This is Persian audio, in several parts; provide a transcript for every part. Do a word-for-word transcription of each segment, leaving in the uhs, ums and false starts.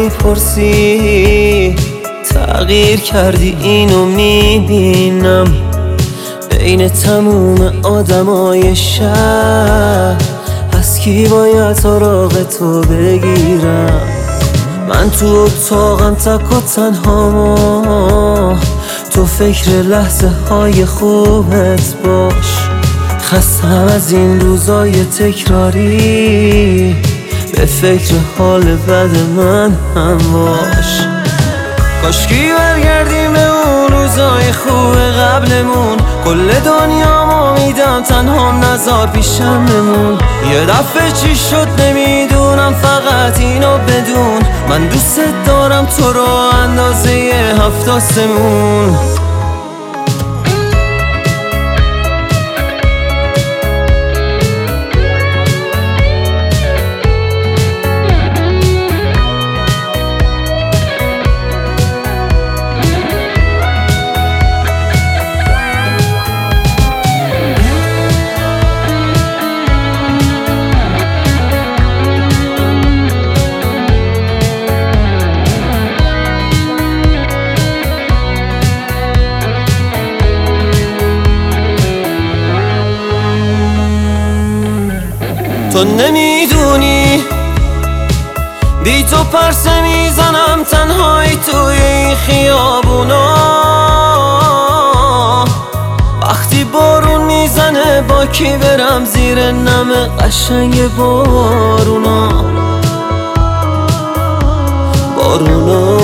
میپرسی تغییر کردی اینو میبینم بین تموم آدمای شهر. از کی باید سراغ تو بگیرم؟ من تو اتاقم تک و تنها، تو فکر لحظه های خوبت باش. خستم از این روزای تکراری، به فکر حال بد من هم باش. کاشکی برگردیم به اون روزای خوب قبلمون. کل دنیامو میدم تنهام نزار پیشم بمون. یه دفعه چی شد نمیدونم، فقط اینو بدون من دوست دارم تو رو اندازه هفت آسمون. تو نمیدونی بی تو پرسه میزنم تنهایی توی این خیابونا. وقتی بارون میزنه با کی برم زیر نم قشنگ بارونا بارونا.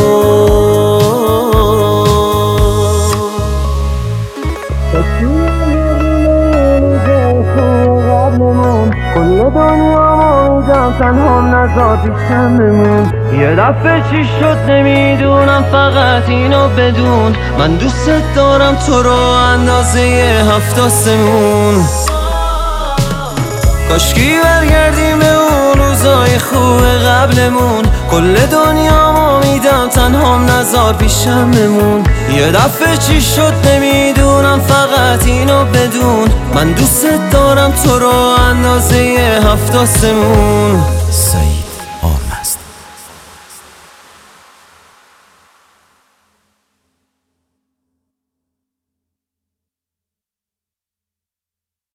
کل دنیا میدم تنهام نزار پیشم بمون. یه دفعه چی شد نمیدونم، فقط اینو بدون من دوست دارم تو رو اندازه هفت آسمون. کاشکی برگردیم به اون روزای خوب قبلمون. کل دنیامو میدم تنهام نزار پیشم بمون. یه دفعه چی شد نمیدونم، فقط اینو بدون من دوست دارم تو رو اندازه هفت آسمون.